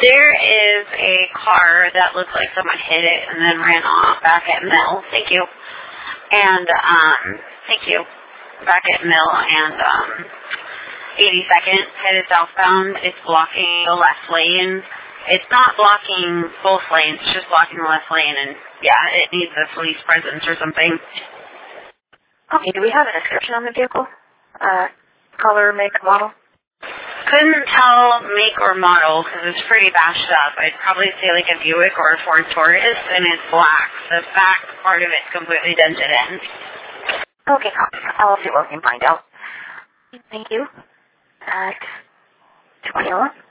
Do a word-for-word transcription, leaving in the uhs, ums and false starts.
There is a car that looks like someone hit it and then ran off back at Mill. Thank you. And, um, thank you. Back at Mill and, um, eighty-second, headed southbound. It's blocking the left lane. It's not blocking both lanes, it's just blocking the left lane, and, yeah, it needs a police presence or something. Okay, do we have a description on the vehicle? Uh, color, make, model? Couldn't tell make or model because it's pretty bashed up. I'd probably say like a Buick or a Ford Taurus, and it's black. The back part of it's completely dented in. Okay, I'll see what we can find out. Thank you. At twenty-one.